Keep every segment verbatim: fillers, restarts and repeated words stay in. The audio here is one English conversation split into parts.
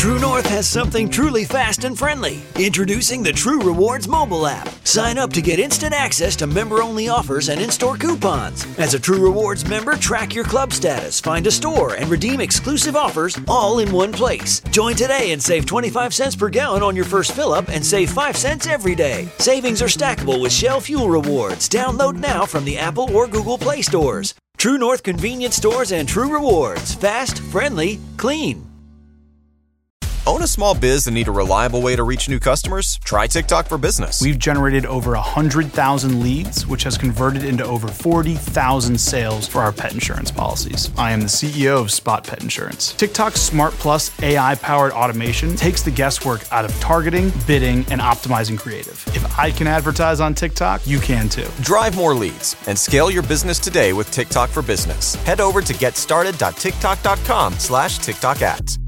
True North has something truly fast and friendly. Introducing the True Rewards mobile app. Sign up to get instant access to member-only offers and in-store coupons. As a True Rewards member, track your club status, find a store, and redeem exclusive offers all in one place. Join today and save twenty-five cents per gallon on your first fill-up and save five cents every day. Savings are stackable with Shell Fuel Rewards. Download now from the Apple or Google Play stores. True North Convenience Stores and True Rewards. Fast, friendly, clean. Own a small biz and need a reliable way to reach new customers? Try TikTok for Business. We've generated over one hundred thousand leads, which has converted into over forty thousand sales for our pet insurance policies. I am the C E O of Spot Pet Insurance. TikTok's Smart Plus A I-powered automation takes the guesswork out of targeting, bidding, and optimizing creative. If I can advertise on TikTok, you can too. Drive more leads and scale your business today with TikTok for Business. Head over to getstarted.tiktok.com slash TikTok ads.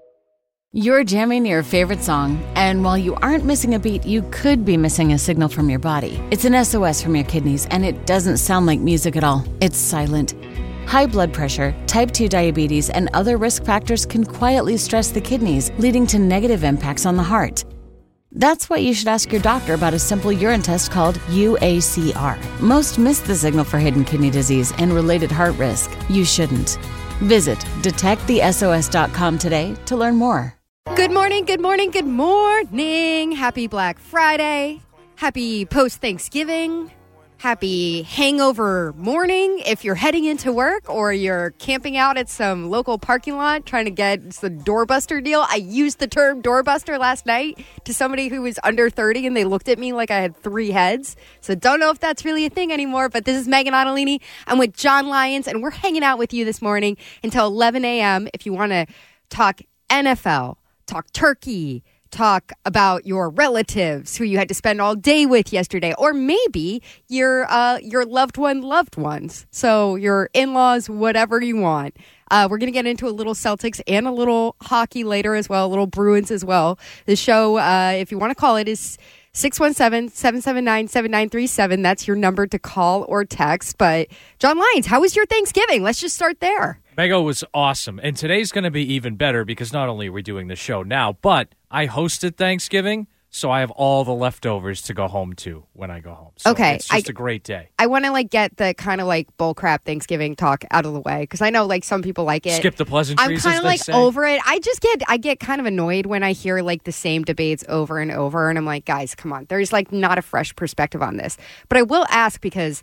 You're jamming your favorite song, and while you aren't missing a beat, you could be missing a signal from your body. It's an S O S from your kidneys, and it doesn't sound like music at all. It's silent. High blood pressure, type two diabetes, and other risk factors can quietly stress the kidneys, leading to negative impacts on the heart. That's why you should ask your doctor about a simple urine test called U A C R. Most miss the signal for hidden kidney disease and related heart risk. You shouldn't. Visit detect the S O S dot com today to learn more. Good morning, good morning, good morning. Happy Black Friday. Happy post-Thanksgiving. Happy hangover morning if you're heading into work or you're camping out at some local parking lot trying to get the doorbuster deal. I used the term doorbuster last night to somebody who was under thirty, and they looked at me like I had three heads. So don't know if that's really a thing anymore, but this is Megan Ottolini. I'm with John Lyons, and we're hanging out with you this morning until eleven a.m. if you want to talk N F L, talk turkey, talk about your relatives who you had to spend all day with yesterday, or maybe your uh, your loved one loved ones. So your in-laws, whatever you want. Uh, we're going to get into a little Celtics and a little hockey later as well, a little Bruins as well. The show, uh, if you want to call it, is six one seven, seven seven nine, seven nine three seven. That's your number to call or text. But John Lyons, how was your Thanksgiving? Let's just start there. Mego was awesome, and today's going to be even better because not only are we doing the show now, but I hosted Thanksgiving, so I have all the leftovers to go home to when I go home. So okay, it's just I, a great day. I want to like get the kind of like bullcrap Thanksgiving talk out of the way because I know like some people like it. Skip the pleasantries. I'm kind of like say. over it. I just get I get kind of annoyed when I hear like the same debates over and over, and I'm like, guys, come on, there's like not a fresh perspective on this. But I will ask because.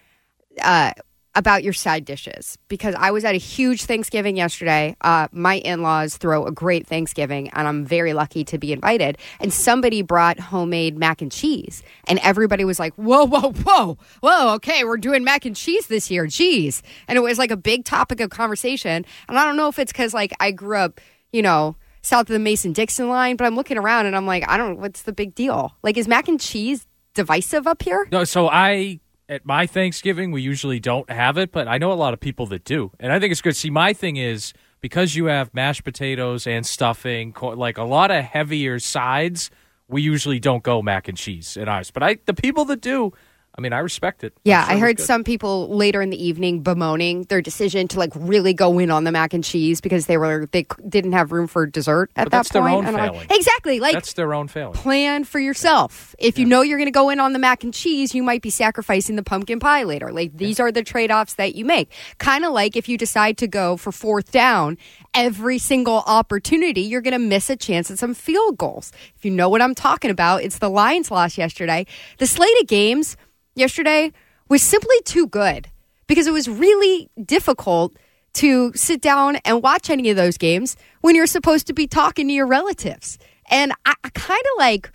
Uh, about your side dishes, because I was at a huge Thanksgiving yesterday. Uh, my in-laws throw a great Thanksgiving, and I'm very lucky to be invited. And somebody brought homemade mac and cheese, and everybody was like, whoa, whoa, whoa, whoa, okay, we're doing mac and cheese this year, geez. And it was like a big topic of conversation. And I don't know if it's because, like, I grew up, you know, south of the Mason-Dixon line, but I'm looking around, and I'm like, I don't know, what's the big deal? Like, is mac and cheese divisive up here? No, so I... At my Thanksgiving, we usually don't have it, but I know a lot of people that do. And I think it's good. See, my thing is, because you have mashed potatoes and stuffing, like a lot of heavier sides, we usually don't go mac and cheese in ours. But I, the people that do, I mean, I respect it. Yeah, sure I heard some people later in the evening bemoaning their decision to like really go in on the mac and cheese because they were they didn't have room for dessert at but that that's point. Their own and failing. Like, exactly, like that's their own failing. Plan for yourself. If you yeah. know you're going to go in on the mac and cheese, you might be sacrificing the pumpkin pie later. Like these yeah. are the trade-offs that you make. Kind of like if you decide to go for fourth down every single opportunity, you're going to miss a chance at some field goals. If you know what I'm talking about, it's the Lions lost yesterday. The slate of games yesterday was simply too good because it was really difficult to sit down and watch any of those games when you're supposed to be talking to your relatives. And I, I kind of like,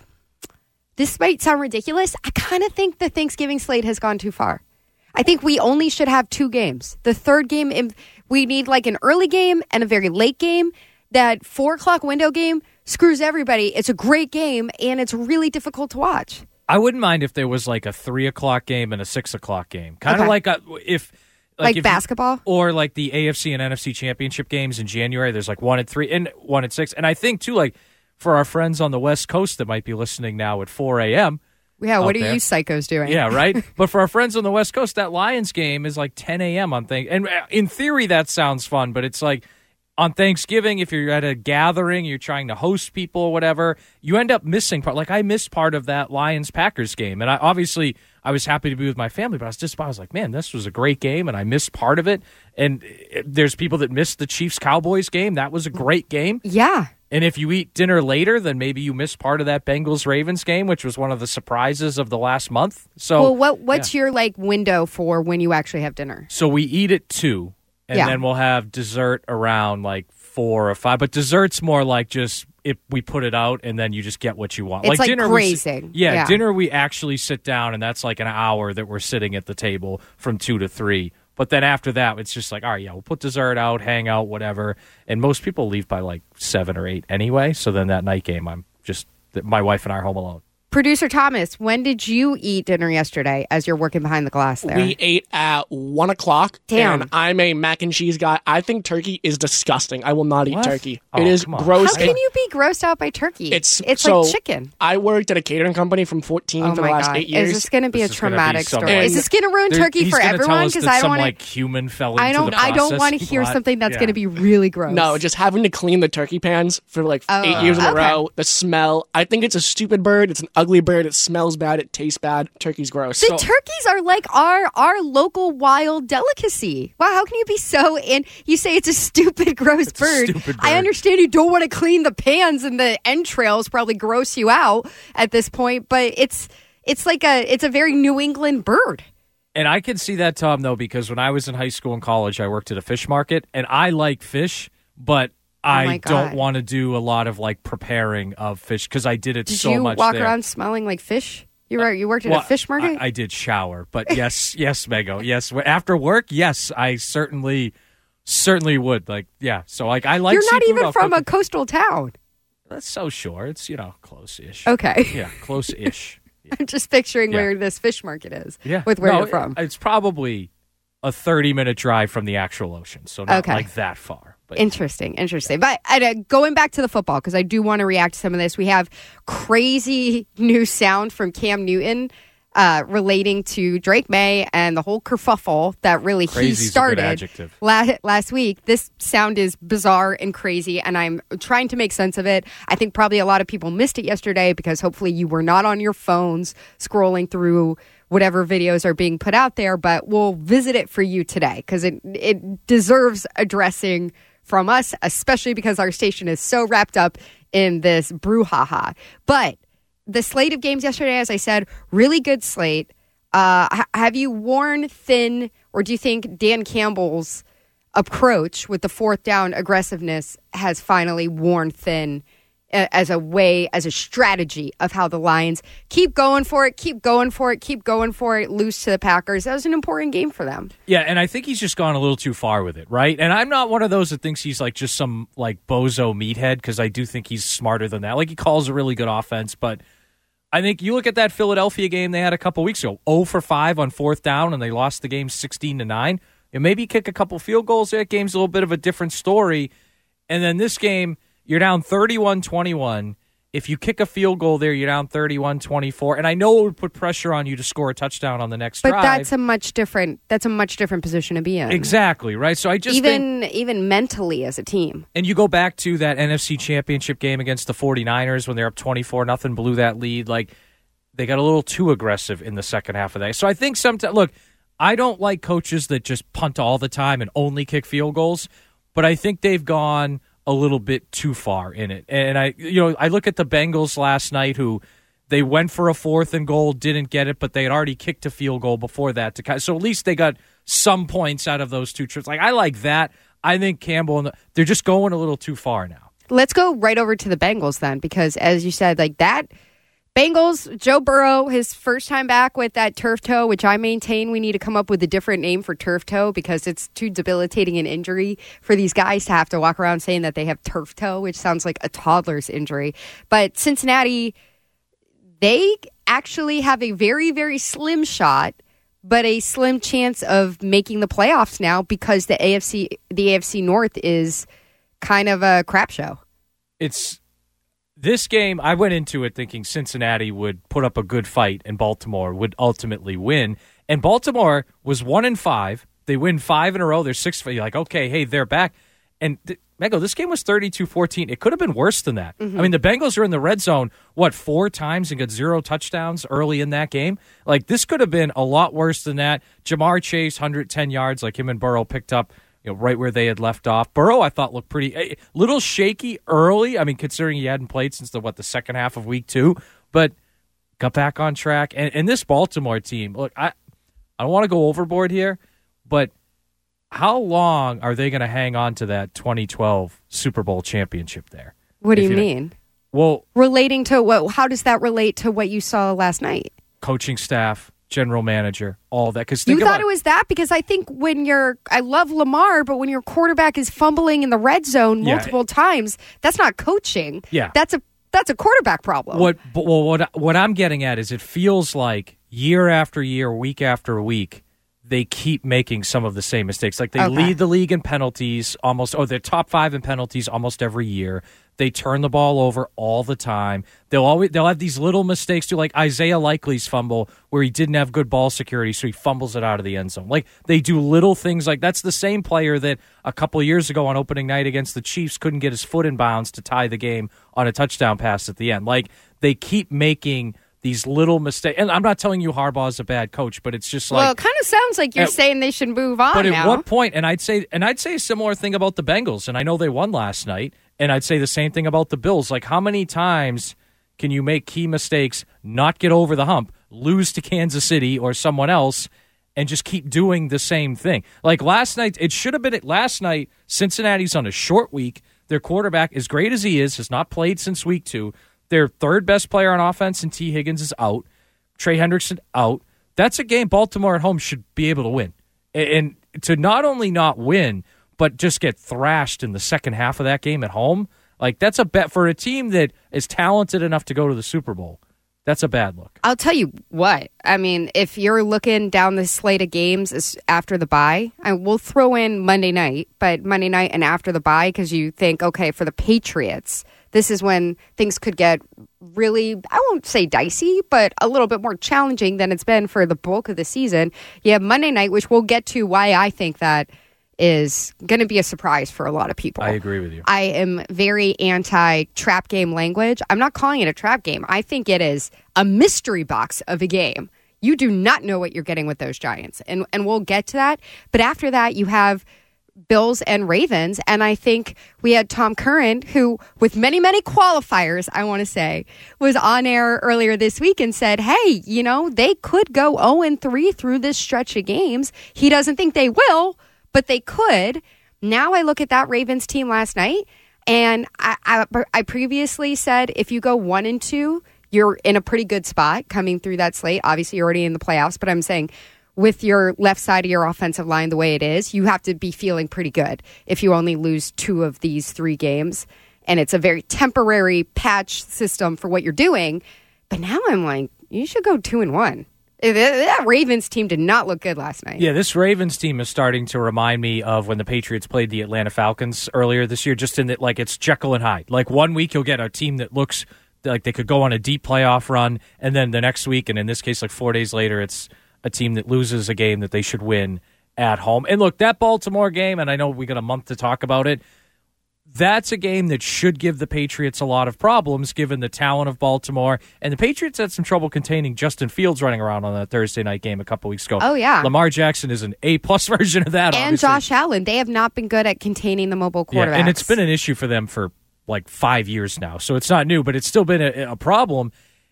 this might sound ridiculous, I kind of think the Thanksgiving slate has gone too far. I think we only should have two games. The third game, we need like an early game and a very late game. That four o'clock window game screws everybody. It's a great game, and it's really difficult to watch. I wouldn't mind if there was like a three o'clock game and a six o'clock game. Kind of okay. like a, if... Like, like if basketball? You, or like the A F C and N F C championship games in January. There's like one at three and one at six. And I think, too, like for our friends on the West Coast that might be listening now at four a.m. Yeah, what are there. you psychos doing? Yeah, right? But for our friends on the West Coast, that Lions game is like ten a.m. on thing. And in theory, that sounds fun, but it's like on Thanksgiving, if you're at a gathering, you're trying to host people or whatever, you end up missing part. Like I missed part of that Lions-Packers game. And I obviously I was happy to be with my family, but I was just I was like, man, this was a great game, and I missed part of it. And it, there's people that missed the Chiefs-Cowboys game. That was a great game. Yeah. And if you eat dinner later, then maybe you missed part of that Bengals-Ravens game, which was one of the surprises of the last month. So, well, what what's yeah. your like window for when you actually have dinner? So we eat at two. And yeah. then we'll have dessert around like four or five. But dessert's more like just if we put it out and then you just get what you want. It's like dinner, grazing. We, yeah, yeah, dinner we actually sit down, and that's like an hour that we're sitting at the table from two to three. But then after that, it's just like, all right, yeah, we'll put dessert out, hang out, whatever. And most people leave by like seven or eight anyway. So then that night game, I'm just, my wife and I are home alone. Producer Thomas, when did you eat dinner yesterday as you're working behind the glass there? We ate at one o'clock. Damn. And I'm a mac and cheese guy. I think turkey is disgusting. I will not eat What? turkey. Oh, it is come on. gross. How can you be grossed out by turkey? It's, it's so like chicken. I worked at a catering company from fourteen Oh for the my last God. eight years. Is this going to be This a is gonna be traumatic some, story? like- Is this going to ruin There- turkey he's for gonna everyone? tell us Because that I don't some want like human fell I into don't. the I don't process. want to hear What? something that's Yeah. going to be really gross. No, just having to clean the turkey pans for like Oh, eight years in a okay. row. The smell. I think it's a stupid bird. It's an ugly bird. It smells bad. It tastes bad. Turkey's gross. The So- turkeys are like our our local wild delicacy. Wow, how can you be so in? You say it's a stupid, gross a bird. stupid I bird. understand you don't want to clean the pans and the entrails probably gross you out at this point, but it's it's like a it's a very New England bird. And I can see that, Tom, though, because when I was in high school and college, I worked at a fish market, and I like fish, but my I God. don't want to do a lot of like preparing of fish because I did it Did so you much walk there. around smelling like fish? You were you worked at Well, a fish market? I, I did shower, but yes, yes, Mego, yes. After work, yes, I certainly, certainly would. Like, yeah. So, like, I like. You're not seafood, even I'll from cook a it. coastal town. That's so sure. It's you know close-ish. Okay. Yeah, close-ish. I'm just picturing Yeah. where this fish market is. Yeah, With where No, you're from. It's probably a thirty-minute drive from the actual ocean, so not Okay. like that far. But Interesting, interesting. But uh, going back to the football, because I do want to react to some of this, we have crazy new sound from Cam Newton uh, relating to Drake May and the whole kerfuffle that really Crazy's he a good started adjective. la- last week. This sound is bizarre and crazy, and I'm trying to make sense of it. I think probably a lot of people missed it yesterday because hopefully you were not on your phones scrolling through whatever videos are being put out there, but we'll visit it for you today because it it deserves addressing from us, especially because our station is so wrapped up in this brouhaha. But the slate of games yesterday, as I said, really good slate. Uh, ha- have you worn thin, or do you think Dan Campbell's approach with the fourth down aggressiveness has finally worn thin a- as a way, as a strategy of how the Lions keep going for it, keep going for it, keep going for it, lose to the Packers? That was an important game for them. yeah, and I think he's just gone a little too far with it, right? And I'm not one of those that thinks he's like just some like bozo meathead because I do think he's smarter than that. Like he calls a really good offense, but I think you look at that Philadelphia game they had a couple weeks ago, zero for five on fourth down, and they lost the game sixteen to nine. And maybe kick a couple field goals. That game's a little bit of a different story. And then this game, you're down thirty-one twenty-one. If you kick a field goal there, you're down thirty-one twenty-four. And I know it would put pressure on you to score a touchdown on the next But drive. that's a much different. That's a much different position to be in. Exactly, right? So I just think, even even mentally as a team. and you go back to that N F C Championship game against the 49ers when they're up twenty-four nothing, blew that lead. Like, they got a little too aggressive in the second half of that. So I think sometimes, look, I don't like coaches that just punt all the time and only kick field goals, but I think they've gone a little bit too far in it. And I, you know, I look at the Bengals last night who they went for a fourth and goal, didn't get it, but they had already kicked a field goal before that. To so at least they got some points out of those two trips. Like, I like that. I think Campbell, and the, they're just going a little too far now. Let's go right over to the Bengals then, because as you said, like that Bengals, Joe Burrow, his first time back with that turf toe, which I maintain we need to come up with a different name for turf toe because it's too debilitating an injury for these guys to have to walk around saying that they have turf toe, which sounds like a toddler's injury. But Cincinnati, they actually have a very, very slim shot, but a slim chance of making the playoffs now because the A F C, the A F C North is kind of a crap show. It's this game, I went into it thinking Cincinnati would put up a good fight and Baltimore would ultimately win. And Baltimore was one and five. They win five in a row. They're six. You're like, okay, hey, they're back. And th- Mego, this game was thirty-two fourteen. It could have been worse than that. Mm-hmm. I mean, the Bengals are in the red zone, what, four times and got zero touchdowns early in that game? Like, this could have been a lot worse than that. Jamar Chase, one hundred ten yards, like him and Burrow picked up, you know, right where they had left off. Burrow, I thought, looked pretty, a little shaky early. I mean, considering he hadn't played since the, what, the second half of week two, but got back on track. And, and this Baltimore team, look, I, I don't want to go overboard here, but how long are they going to hang on to that twenty twelve Super Bowl championship there? What do If you you mean? Well, Relating to what? How does that relate to what you saw last night? coaching staff, general manager, all that. Because You thought it was that? Because I think when you're, I love Lamar, but when your quarterback is fumbling in the red zone Yeah. multiple times, that's not coaching. Yeah. That's a that's a quarterback problem. What but, well, what what I'm getting at is it feels like year after year, week after week, they keep making some of the same mistakes. Like they Okay. lead the league in penalties almost, or they're top five in penalties almost every year. They turn the ball over all the time. They'll always they'll have these little mistakes too, like Isaiah Likely's fumble where he didn't have good ball security, so he fumbles it out of the end zone. Like they do little things like that's the same player that a couple of years ago on opening night against the Chiefs couldn't get his foot in bounds to tie the game on a touchdown pass at the end. Like they keep making these little mistakes. And I'm not telling you Harbaugh's a bad coach, but it's just like well, it kind of sounds like you're At- saying they should move on But at now. what point? And I'd say, and I'd say a similar thing about the Bengals. And I know they won last night. And I'd say the same thing about the Bills. Like, how many times can you make key mistakes, not get over the hump, lose to Kansas City or someone else, and just keep doing the same thing? Like last night, it should have been. Last night, Cincinnati's on a short week. Their quarterback, as great as he is, has not played since week two. Their third best player on offense, and T. Higgins, is out. Trey Hendrickson out. That's a game Baltimore at home should be able to win. And to not only not win, but just get thrashed in the second half of that game at home, like that's a bet for a team that is talented enough to go to the Super Bowl. That's a bad look. I'll tell you what. I mean, if you're looking down the slate of games as- after the bye, and we'll throw in Monday night, but Monday night and after the bye, because you think, okay, for the Patriots, this is when things could get really, I won't say dicey, but a little bit more challenging than it's been for the bulk of the season. You have Monday night, which we'll get to why I think that is going to be a surprise for a lot of people. I agree with you. I am very anti-trap game language. I'm not calling it a trap game. I think it is a mystery box of a game. You do not know what you're getting with those Giants, and and we'll get to that. But after that, you have Bills and Ravens, and I think we had Tom Curran, who, with many, many qualifiers, I want to say, was on air earlier this week and said, hey, you know, they could go oh and three through this stretch of games. He doesn't think they will, but they could. Now I look at that Ravens team last night, and I, I, I previously said if you go one and two, you're in a pretty good spot coming through that slate. Obviously, you're already in the playoffs, but I'm saying with your left side of your offensive line the way it is, you have to be feeling pretty good if you only lose two of these three games. And it's a very temporary patch system for what you're doing. But now I'm like, you should go two and one. That Ravens team did not look good last night. Yeah, this Ravens team is starting to remind me of when the Patriots played the Atlanta Falcons earlier this year, just in that, like, it's Jekyll and Hyde. Like, one week you'll get a team that looks like they could go on a deep playoff run, and then the next week, and in this case, like four days later, it's a team that loses a game that they should win at home. And look, that Baltimore game, and I know we got a month to talk about it, that's a game that should give the Patriots a lot of problems given the talent of Baltimore. And the Patriots had some trouble containing Justin Fields running around on that Thursday night game a couple weeks ago. Oh, yeah. Lamar Jackson is an A-plus version of that, And obviously. Josh Allen. They have not been good at containing the mobile quarterbacks. Yeah, and it's been an issue for them for like five years now. So it's not new, but it's still been a, a problem.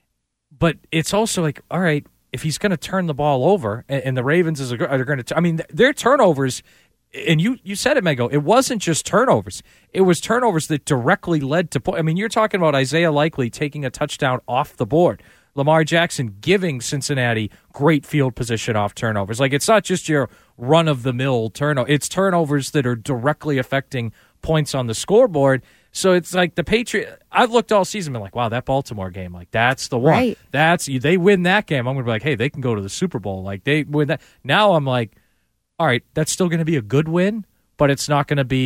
But it's also like, all right, if he's going to turn the ball over, and, and the Ravens is, are going to, I mean, their turnovers, and you you said it, Mego, it wasn't just turnovers. It was turnovers that directly led to point. I mean, you're talking about Isaiah Likely taking a touchdown off the board. Lamar Jackson giving Cincinnati great field position off turnovers. Like, it's not just your run-of-the-mill turnover. It's turnovers that are directly affecting points on the scoreboard. So it's like the Patriots, I've looked all season and been like, wow, that Baltimore game, like, that's the one. Right. That's, they win that game, I'm going to be like, hey, they can go to the Super Bowl. Like, they win that. Now I'm like, all right, that's still going to be a good win, but it's not going to be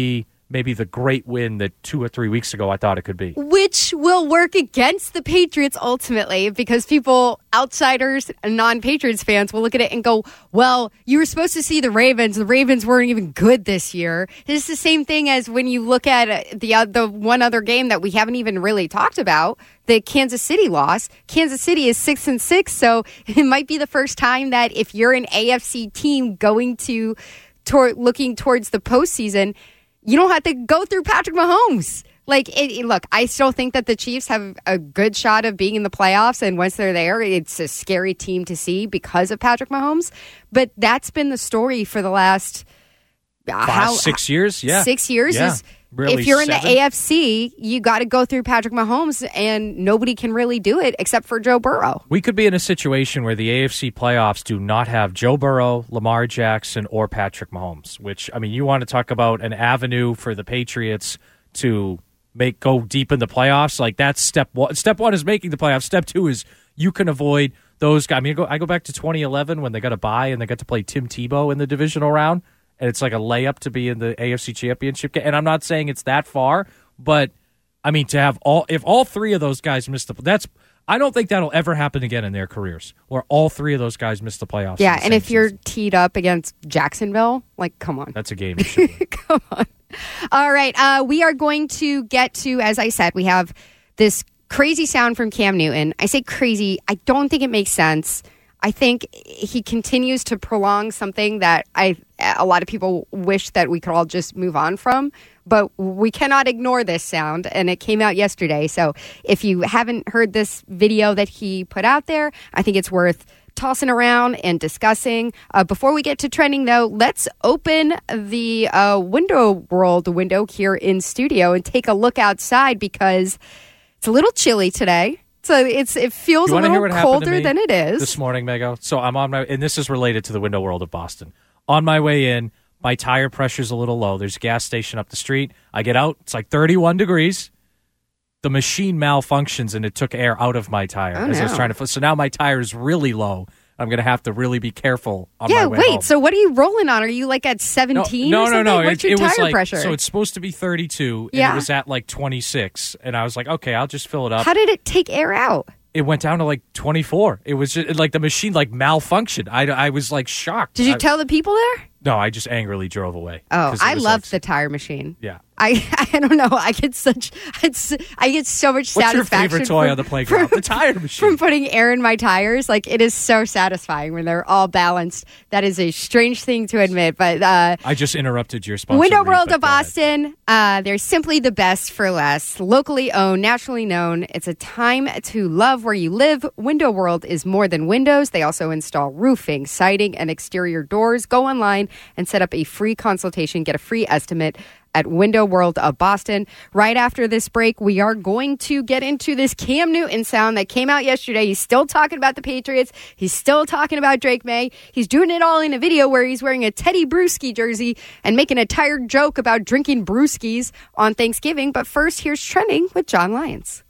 maybe the great win that two or three weeks ago I thought it could be. Which will work against the Patriots ultimately, because people, outsiders, and non-Patriots fans will look at it and go, well, you were supposed to see the Ravens. The Ravens weren't even good this year. This is the same thing as when you look at the, uh, the one other game that we haven't even really talked about, the Kansas City loss. Kansas City is six and six, so it might be the first time that if you're an A F C team going to, toward, looking towards the postseason, you don't have to go through Patrick Mahomes. Like, it, it, look, I still think that the Chiefs have a good shot of being in the playoffs, and once they're there, it's a scary team to see because of Patrick Mahomes. But that's been the story for the last Five, how, six years. Yeah, six years yeah. is. Really if you're seven. in the A F C, you got to go through Patrick Mahomes, and nobody can really do it except for Joe Burrow. We could be in a situation where the A F C playoffs do not have Joe Burrow, Lamar Jackson, or Patrick Mahomes, which, I mean, you want to talk about an avenue for the Patriots to make go deep in the playoffs. Like, that's step one. Step one is making the playoffs. Step two is you can avoid those guys. I mean, I go, I go back to twenty eleven when they got a bye and they got to play Tim Tebow in the divisional round. And it's like a layup to be in the A F C Championship game. And I'm not saying it's that far, but I mean, to have all, if all three of those guys miss the, that's, I don't think that'll ever happen again in their careers, where all three of those guys miss the playoffs. Yeah, and if season. you're teed up against Jacksonville, like, come on. That's a game you should win. Come on. All right, uh, we are going to get to, as I said, we have this crazy sound from Cam Newton. I say crazy. I don't think it makes sense. I think he continues to prolong something that I a lot of people wish that we could all just move on from, but we cannot ignore this sound, and it came out yesterday. So if you haven't heard this video that he put out there, I think it's worth tossing around and discussing. Uh, before we get to trending, though, let's open the uh, Window World window here in studio and take a look outside, because it's a little chilly today. So it's it feels a little colder than it is. This morning, Mego. So I'm on my, and this is related to the Window World of Boston. On my way in, my tire pressure's a little low. There's a gas station up the street. I get out. It's like thirty-one degrees. The machine malfunctions, and it took air out of my tire oh, as no. I was trying to. So now my tire is really low. I'm going to have to really be careful on yeah, my way wait. home. So what are you rolling on? Are you like at seventeen? No, or no, no. no. What's it, your it tire was like, pressure? So it's supposed to be thirty-two, and yeah. it was at like twenty-six. And I was like, okay, I'll just fill it up. How did it take air out? It went down to like twenty-four. It was just like the machine like malfunctioned. I, I was like shocked. Did you I, tell the people there? No, I just angrily drove away. Oh, I love like, the tire machine. Yeah. I I don't know. I get such it's, I get so much What's satisfaction. What's your favorite toy from, on the playground? From, the tire machine. From putting air in my tires. Like, it is so satisfying when they're all balanced. That is a strange thing to admit, but uh, I just interrupted your sponsor. Window read, World of go ahead. Boston. Uh, they're simply the best for less. Locally owned, nationally known. It's a time to love where you live. Window World is more than windows. They also install roofing, siding, and exterior doors. Go online and set up a free consultation. Get a free estimate at Window World of Boston. Right after this break, we are going to get into this Cam Newton sound that came out yesterday. He's still talking about the Patriots. He's still talking about Drake May. He's doing it all in a video where he's wearing a Teddy Bruschi jersey and making a tired joke about drinking brewskis on Thanksgiving. But first, here's Trending with John Lyons.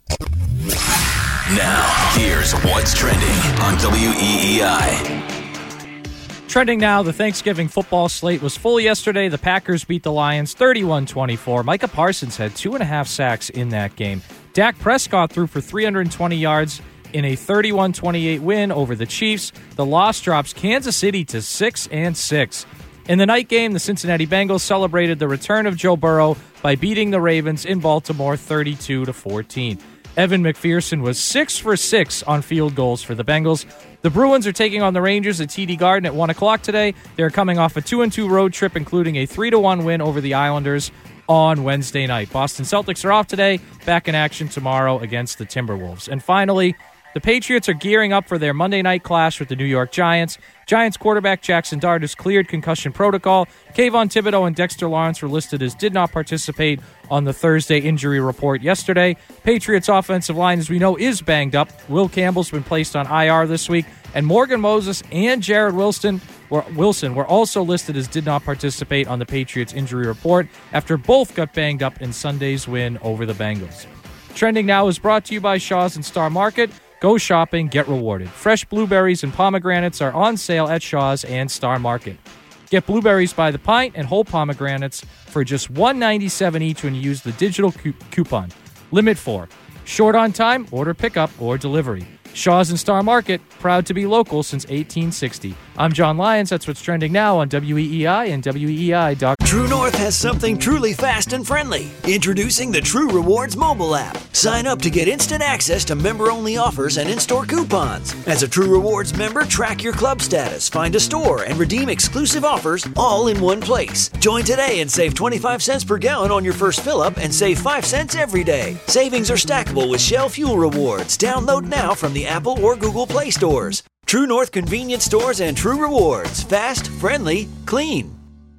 Now, here's what's trending on W E E I. Trending now, the Thanksgiving football slate was full yesterday. The Packers beat the Lions thirty-one twenty-four. Micah Parsons had two and a half sacks in that game. Dak Prescott threw for three hundred twenty yards in a thirty-one twenty-eight win over the Chiefs. The loss drops Kansas City to six and six. In the night game, the Cincinnati Bengals celebrated the return of Joe Burrow by beating the Ravens in Baltimore thirty-two to fourteen. Evan McPherson was six for six on field goals for the Bengals. The Bruins are taking on the Rangers at T D Garden at one o'clock today. They're coming off a two and two road trip, including a three to one win over the Islanders on Wednesday night. Boston Celtics are off today, back in action tomorrow against the Timberwolves. And finally, the Patriots are gearing up for their Monday night clash with the New York Giants. Giants quarterback Jackson Dart has cleared concussion protocol. Kayvon Thibodeau and Dexter Lawrence were listed as did not participate on the Thursday injury report yesterday. Patriots offensive line, as we know, is banged up. Will Campbell's been placed on I R this week, and Morgan Moses and Jared Wilson were, Wilson were also listed as did not participate on the Patriots injury report after both got banged up in Sunday's win over the Bengals. Trending now is brought to you by Shaw's and Star Market. Go shopping, get rewarded. Fresh blueberries and pomegranates are on sale at Shaw's and Star Market. Get blueberries by the pint and whole pomegranates for just one dollar and ninety-seven cents each when you use the digital cu- coupon. Limit four. Short on time, order pickup or delivery. Shaw's and Star Market, proud to be local since eighteen sixty. I'm John Lyons. That's what's trending now on W E E I and W E E I dot com. True North has something truly fast and friendly. Introducing the True Rewards mobile app. Sign up to get instant access to member-only offers and in-store coupons. As a True Rewards member, track your club status, find a store, and redeem exclusive offers all in one place. Join today and save twenty-five cents per gallon on your first fill-up and save five cents every day. Savings are stackable with Shell Fuel Rewards. Download now from the Apple or Google Play stores. True North Convenience Stores and True Rewards. Fast, friendly, clean.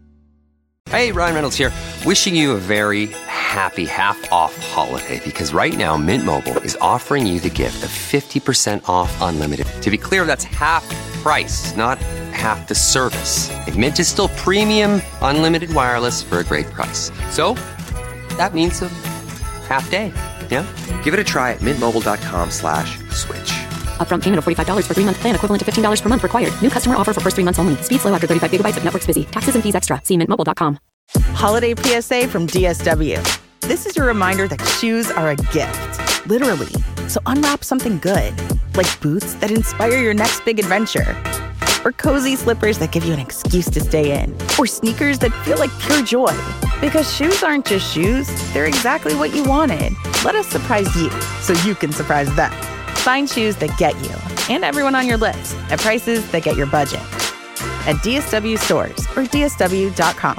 Hey, Ryan Reynolds here. Wishing you a very happy half-off holiday because right now Mint Mobile is offering you the gift of fifty percent off unlimited. To be clear, that's half price, not half the service. Like Mint is still premium unlimited wireless for a great price. So that means a half day. Yeah? Give it a try at mintmobile.com slash switch. Upfront payment of forty-five dollars for three-month plan equivalent to fifteen dollars per month required. New customer offer for first three months only. Speed slow after thirty-five gigabytes if network's busy. Taxes and fees extra. See mint mobile dot com. Holiday P S A from D S W. This is your reminder that shoes are a gift. Literally. So unwrap something good. Like boots that inspire your next big adventure. Or cozy slippers that give you an excuse to stay in. Or sneakers that feel like pure joy. Because shoes aren't just shoes. They're exactly what you wanted. Let us surprise you so you can surprise them. Find shoes that get you and everyone on your list at prices that get your budget. At D S W stores or D S W dot com.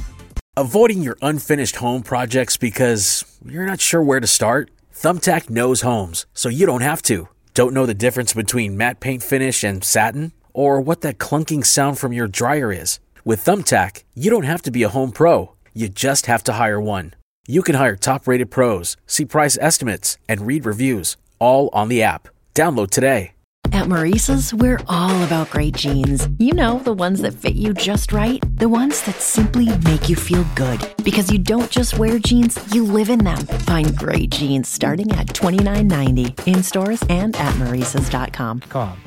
Avoiding your unfinished home projects because you're not sure where to start? Thumbtack knows homes, so you don't have to. Don't know the difference between matte paint finish and satin? Or what that clunking sound from your dryer is? With Thumbtack, you don't have to be a home pro. You just have to hire one. You can hire top-rated pros, see price estimates, and read reviews, all on the app. Download today. At Maurice's, we're all about great jeans. You know, the ones that fit you just right. The ones that simply make you feel good. Because you don't just wear jeans, you live in them. Find great jeans starting at twenty-nine ninety in stores and at maurices dot com. Com.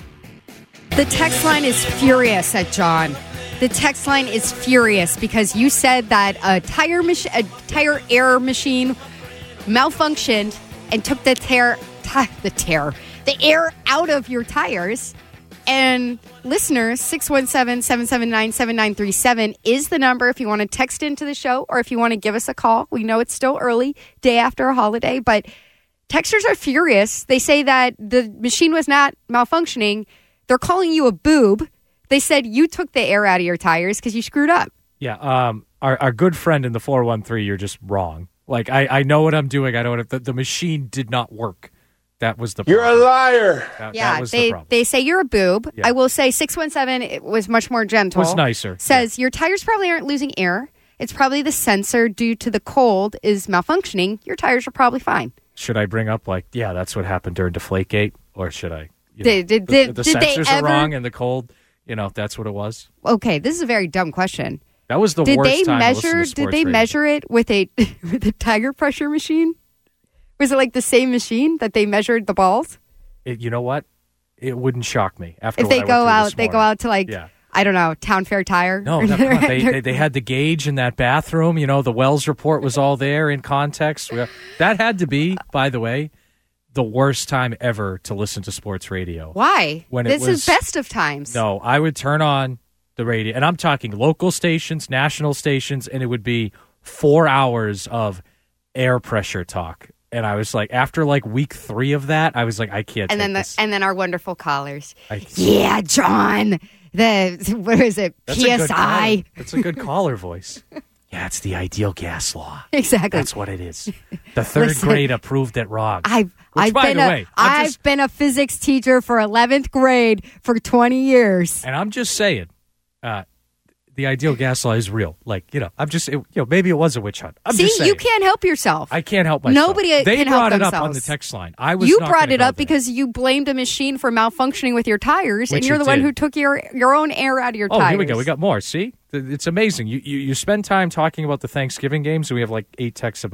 The text line is furious at John. The text line is furious because you said that a tire mach- a tire air machine malfunctioned and took the tear, t- the tear, the air out of your tires. And listeners, six one seven, seven seven nine, seven nine three seven is the number if you want to text into the show or if you want to give us a call. We know it's still early, day after a holiday, but texters are furious. They say that the machine was not malfunctioning. They're calling you a boob. They said you took the air out of your tires because you screwed up. Yeah, um, our, our good friend in the four one three, you're just wrong. Like, I, I know what I'm doing. I know what the, the machine did not work. That was the problem. You're a liar. That, yeah, that was they, the problem. they say you're a boob. Yeah. I will say six one seven it was much more gentle. Was nicer. Says your tires probably aren't losing air. It's probably the sensor due to the cold is malfunctioning. Your tires are probably fine. Should I bring up, like, yeah, that's what happened during Deflategate? Or should I? You know, Did, did, the, did, the did sensors they ever... are wrong and the cold, you know, that's what it was. Okay, this is a very dumb question. That was the did worst they time measure, to listen to Did they sports radio. measure it with a with a tire pressure machine? Was it like the same machine that they measured the balls? It, you know what? It wouldn't shock me. After If what they I went go through out, this they go morning. out to like, yeah. I don't know, Town Fair Tire? No, no come on. They, they, they had the gauge in that bathroom. You know, the Wells report was all there in context. That had to be, by the way, the worst time ever to listen to sports radio. Why? When it this was, is best of times. No, I would turn on the radio, and I'm talking local stations, national stations, and it would be four hours of air pressure talk. And I was like, after like week three of that, I was like, I can't and take then the, this. And then our wonderful callers. I, yeah, John. The what is it? That's P S I. A good That's a good caller voice. Yeah, it's the ideal gas law. Exactly. That's what it is. The third Listen, grade approved it wrong. I've Which, I've by been the a, way, I'm I've just, been a physics teacher for eleventh grade for twenty years. and I'm just saying, uh, the ideal gas law is real. Like, you know, I'm just, it, you know, maybe it was a witch hunt. I'm See, just saying. you can't help yourself. I can't help myself. Nobody they can brought help it up themselves. on the text line. I was you not brought gonna it go up there. because you blamed a machine for malfunctioning with your tires, Which and you're it the one did. who took your your own air out of your Oh, tires. here we go. We got more. See? It's amazing. You, you you spend time talking about the Thanksgiving games, and we have like eight texts about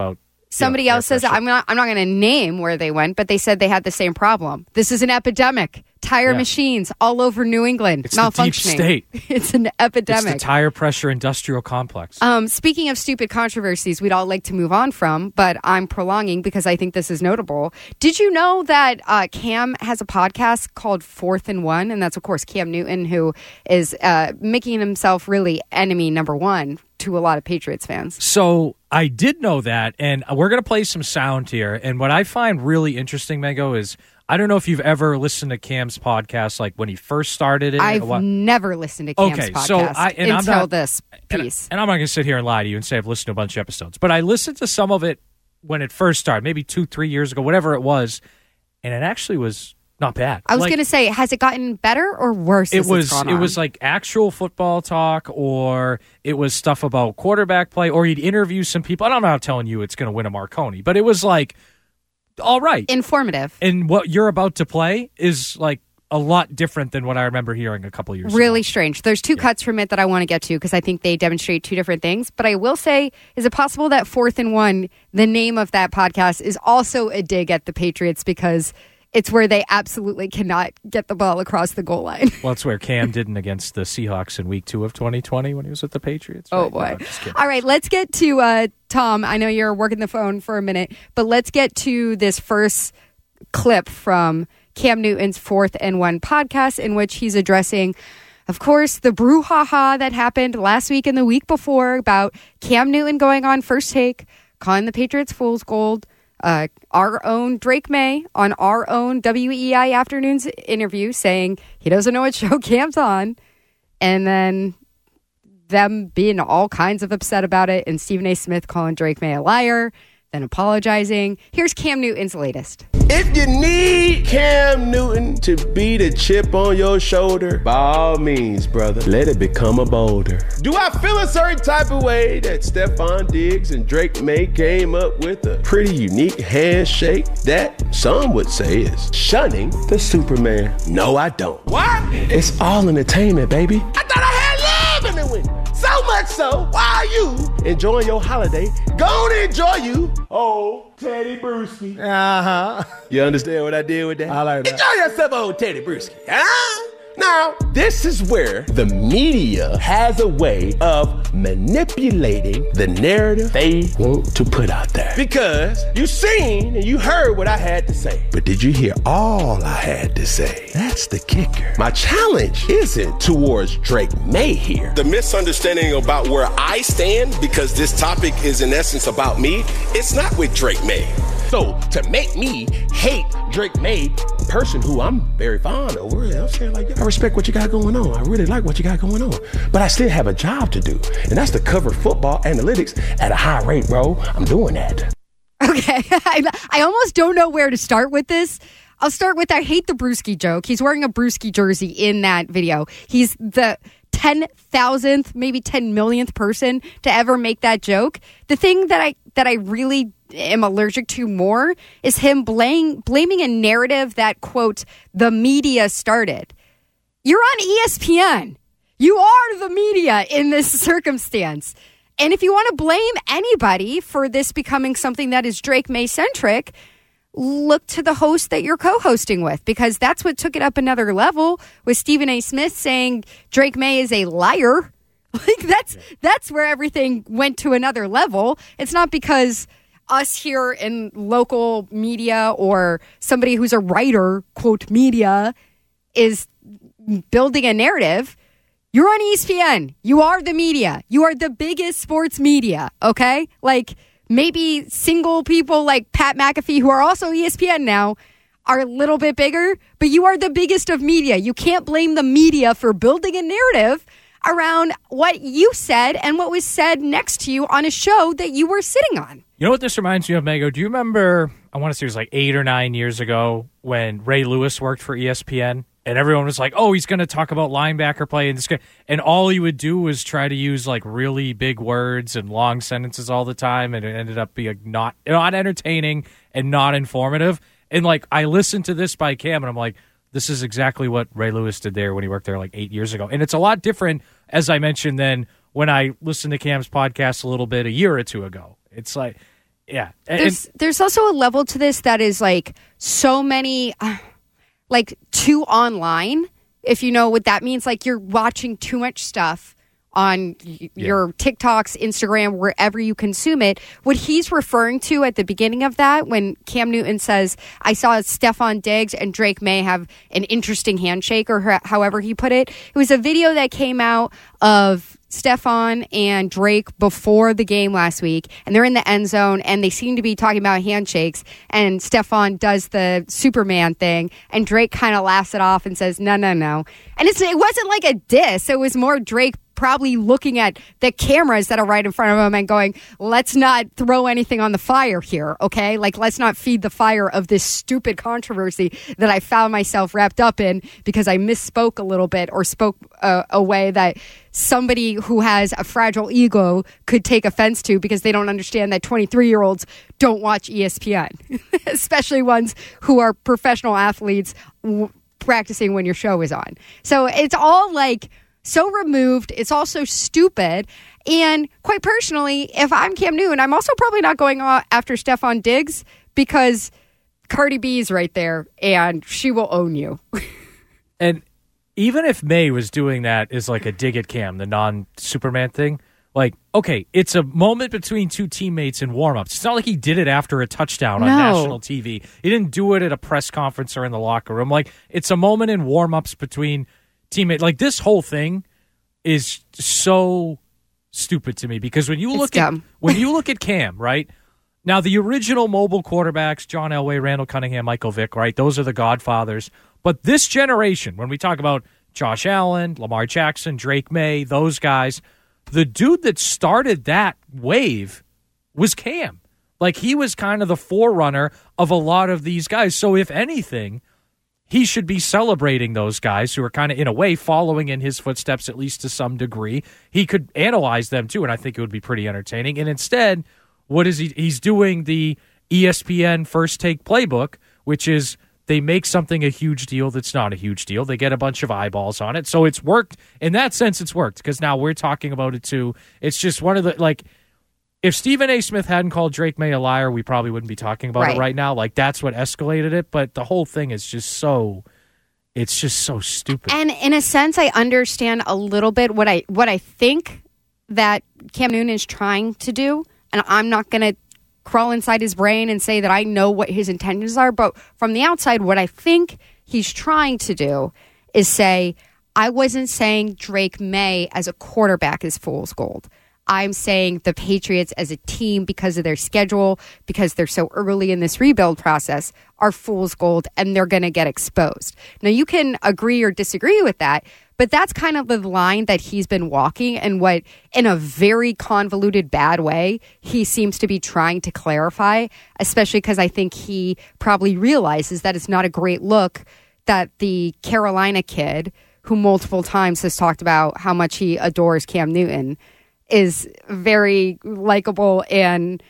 Somebody Yeah, else says, pressure. I'm not I'm not going to name where they went, but they said they had the same problem. This is an epidemic. Tire Yeah. machines all over New England It's the deep malfunctioning. state. It's an epidemic. It's the tire pressure industrial complex. Um, speaking of stupid controversies we'd all like to move on from, but I'm prolonging because I think this is notable. Did you know that uh, Cam has a podcast called Fourth and One? And that's, of course, Cam Newton, who is uh, making himself really enemy number one to a lot of Patriots fans. So I did know that, and we're going to play some sound here. And what I find really interesting, Mego, is I don't know if you've ever listened to Cam's podcast, like when he first started it. I've or what. never listened to Cam's Okay, podcast so I- and I'm until not- this And, piece. and I'm not going to sit here and lie to you and say I've listened to a bunch of episodes, but I listened to some of it when it first started, maybe two, three years ago, whatever it was, and it actually was not bad. I was Like, going to say, has it gotten better or worse? It as was it's gone it on? was like actual football talk, or it was stuff about quarterback play, or he'd interview some people. And I'm not telling you it's going to win a Marconi, but it was like all right, informative. And what you're about to play is like a lot different than what I remember hearing a couple years ago. Really strange. There's two cuts from it that I want to get to because I think they demonstrate two different things. But I will say, is it possible that Fourth and One, the name of that podcast, is also a dig at the Patriots because it's where they absolutely cannot get the ball across the goal line? Well, that's where Cam didn't against the Seahawks in week two of twenty twenty when he was with the Patriots. Oh, right? boy. No, just kidding. All right, let's get to uh, Tom. I know you're working the phone for a minute, but let's get to this first clip from Cam Newton's Fourth and One podcast in which he's addressing, of course, the brouhaha that happened last week and the week before about Cam Newton going on First Take, calling the Patriots fool's gold. Uh, our own Drake May on our own W E I Afternoons interview saying he doesn't know what show Cam's on, and then them being all kinds of upset about it, and Stephen A. Smith calling Drake May a liar, then apologizing. Here's Cam Newton's latest. If you need Cam Newton to be the chip on your shoulder, by all means, brother, let it become a boulder. Do I feel a certain type of way that Stephon Diggs and Drake May came up with a pretty unique handshake that some would say is shunning the Superman? No, I don't. Why? It's all entertainment, baby. I thought I had love in the wind. So much so, while you enjoying your holiday, go on and enjoy you. Oh, Teddy Bruschi. Uh-huh. You understand what I did with that? I like that. Enjoy yourself, old Teddy Bruschi. Huh? Now, this is where the media has a way of manipulating the narrative they want to put out there. Because you seen and you heard what I had to say. But did you hear all I had to say? That's the kicker. My challenge isn't towards Drake May here. The misunderstanding about where I stand, because this topic is in essence about me, it's not with Drake May. So to make me hate Drake May, person who I'm very fond of, I'm saying like, I respect what you got going on. I really like what you got going on. But I still have a job to do. And that's to cover football analytics at a high rate, bro. I'm doing that. Okay, I, I almost don't know where to start with this. I'll start with I hate the Brewski joke. He's wearing a Brewski jersey in that video. He's the ten thousandth, maybe ten millionth person to ever make that joke. The thing that I that I really am allergic to more is him blame, blaming a narrative that, quote, the media started. You're on E S P N. You are the media in this circumstance. And if you want to blame anybody for this becoming something that is Drake May-centric, look to the host that you're co-hosting with, because that's what took it up another level with Stephen A. Smith saying Drake May is a liar. Like that's that's where everything went to another level. It's not because us here in local media or somebody who's a writer, quote, media, is building a narrative. You're on E S P N. You are the media. You are the biggest sports media, okay? Like, maybe single people like Pat McAfee, who are also E S P N now, are a little bit bigger, but you are the biggest of media. You can't blame the media for building a narrative around what you said and what was said next to you on a show that you were sitting on. You know what this reminds me of, Mego? Do you remember, I want to say it was like eight or nine years ago when Ray Lewis worked for E S P N? And everyone was like, oh, he's going to talk about linebacker play. And this guy, and all he would do was try to use like really big words and long sentences all the time. And it ended up being not, not entertaining and not informative. And like, I listened to this by Cam and I'm like, this is exactly what Ray Lewis did there when he worked there like eight years ago. And it's a lot different, as I mentioned, than when I listened to Cam's podcast a little bit a year or two ago. It's like, Yeah. And, there's, there's also a level to this that is like so many, uh, like too online. If you know what that means, like you're watching too much stuff on y- Yeah. your TikToks, Instagram, wherever you consume it. What he's referring to at the beginning of that, when Cam Newton says, I saw Stephon Diggs and Drake May have an interesting handshake, or ho- however he put it. It was a video that came out of Stephon and Drake before the game last week, and they're in the end zone, and they seem to be talking about handshakes, and Stephon does the Superman thing, and Drake kind of laughs it off and says, no, no, no. And it's, it wasn't like a diss. It was more Drake probably looking at the cameras that are right in front of him and going, let's not throw anything on the fire here, okay? Like, let's not feed the fire of this stupid controversy that I found myself wrapped up in because I misspoke a little bit or spoke uh, a way that somebody who has a fragile ego could take offense to because they don't understand that twenty-three-year-olds don't watch E S P N, especially ones who are professional athletes w- practicing when your show is on. So it's all like so removed. It's also stupid. And quite personally, if I'm Cam Newton, I'm also probably not going after Stephon Diggs because Cardi B is right there and she will own you. And even if May was doing that as like a dig at Cam, the non-Superman thing, like, okay, it's a moment between two teammates in warm-ups. It's not like he did it after a touchdown on No. national T V. He didn't do it at a press conference or in the locker room. Like, it's a moment in warm-ups between teammates. Like, this whole thing is so stupid to me because when you It's look dumb. at when you look at Cam, right? Now, the original mobile quarterbacks, John Elway, Randall Cunningham, Michael Vick, right? Those are the godfathers. But this generation, when we talk about Josh Allen, Lamar Jackson, Drake May, those guys, the dude that started that wave was Cam. Like, he was kind of the forerunner of a lot of these guys. So, if anything, he should be celebrating those guys who are kind of, in a way, following in his footsteps, at least to some degree. He could analyze them, too, and I think it would be pretty entertaining. And instead, what is he? He's doing the E S P N First Take playbook, which is they make something a huge deal that's not a huge deal. They get a bunch of eyeballs on it. So it's worked. In that sense, it's worked because now we're talking about it, too. It's just one of the, like, if Stephen A. Smith hadn't called Drake May a liar, we probably wouldn't be talking about Right. it right now. Like, that's what escalated it. But the whole thing is just so, it's just so stupid. And in a sense, I understand a little bit what I what I think that Cam Newton is trying to do. And I'm not going to crawl inside his brain and say that I know what his intentions are. But from the outside, what I think he's trying to do is say, I wasn't saying Drake May as a quarterback is fool's gold. I'm saying the Patriots as a team, because of their schedule, because they're so early in this rebuild process, are fool's gold and they're going to get exposed. Now, you can agree or disagree with that, but that's kind of the line that he's been walking and what, in a very convoluted, bad way, he seems to be trying to clarify, especially because I think he probably realizes that it's not a great look that the Carolina kid, who multiple times has talked about how much he adores Cam Newton, is very likable and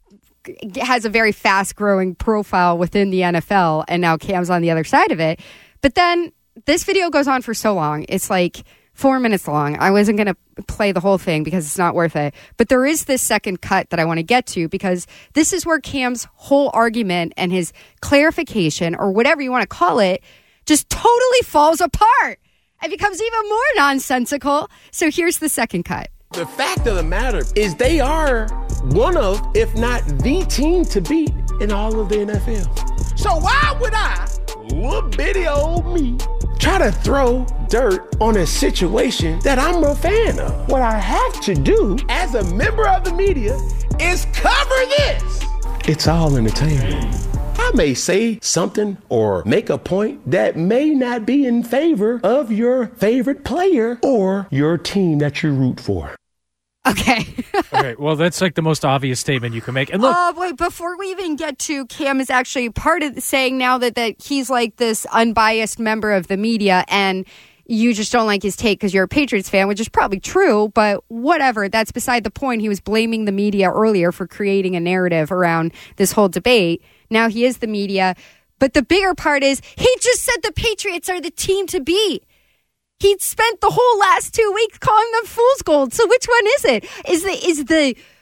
has a very fast-growing profile within the N F L, and now Cam's on the other side of it. But then this video goes on for so long. It's like four minutes long. I wasn't going to play the whole thing because it's not worth it. But there is this second cut that I want to get to because this is where Cam's whole argument and his clarification, or whatever you want to call it, just totally falls apart and becomes even more nonsensical. So here's the second cut. The fact of the matter is they are one of, if not the team to beat in all of the N F L. So why would I, little bitty old me, try to throw dirt on a situation that I'm a fan of? What I have to do as a member of the media is cover this. It's all entertainment. I may say something or make a point that may not be in favor of your favorite player or your team that you root for. Okay. Okay, well, that's like the most obvious statement you can make. And look, Oh, wait, before we even get to Cam is actually part of saying now that, that he's like this unbiased member of the media and you just don't like his take because you're a Patriots fan, which is probably true, but whatever. That's beside the point. He was blaming the media earlier for creating a narrative around this whole debate. Now he is the media. But the bigger part is he just said the Patriots are the team to beat. He'd spent the whole last two weeks calling them fool's gold. So which one is it? Is the is the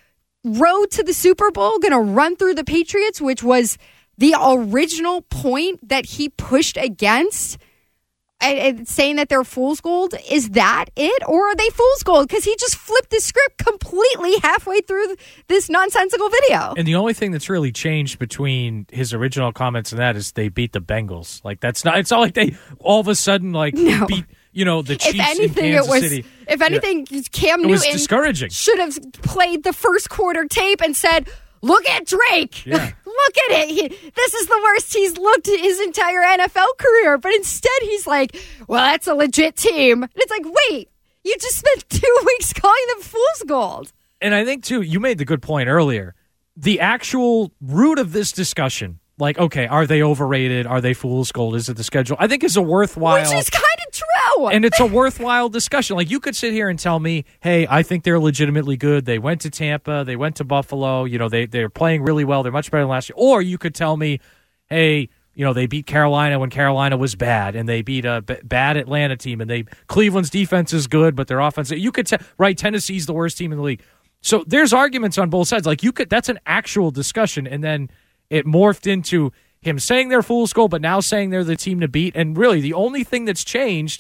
road to the Super Bowl going to run through the Patriots, which was the original point that he pushed against, and, and saying that they're fool's gold? Is that it? Or are they fool's gold? Because he just flipped the script completely halfway through this nonsensical video. And the only thing that's really changed between his original comments and that is they beat the Bengals. Like, that's not, it's not like they all of a sudden, like, No. beat, you know, the Chiefs If anything, in Kansas it was, City. If anything, Yeah. Cam It was Newton discouraging. should have played the first quarter tape and said, look at Drake. Yeah. Look at it. He, this is the worst he's looked his entire N F L career. But instead, he's like, well, that's a legit team. And it's like, wait, you just spent two weeks calling them fool's gold. And I think, too, you made the good point earlier. The actual root of this discussion, like, okay, are they overrated? Are they fool's gold? Is it the schedule? I think is a worthwhile. Which is kind of true. And it's a worthwhile discussion. Like, you could sit here and tell me, hey, I think they're legitimately good. They went to Tampa. They went to Buffalo. You know, they, they're playing really well. They're much better than last year. Or you could tell me, hey, you know, they beat Carolina when Carolina was bad, and they beat a b- bad Atlanta team, and they Cleveland's defense is good, but their offense. You could tell, right? Tennessee's the worst team in the league. So there's arguments on both sides. Like, you could, that's an actual discussion, and then it morphed into him saying they're fool's gold, but now saying they're the team to beat. And really, the only thing that's changed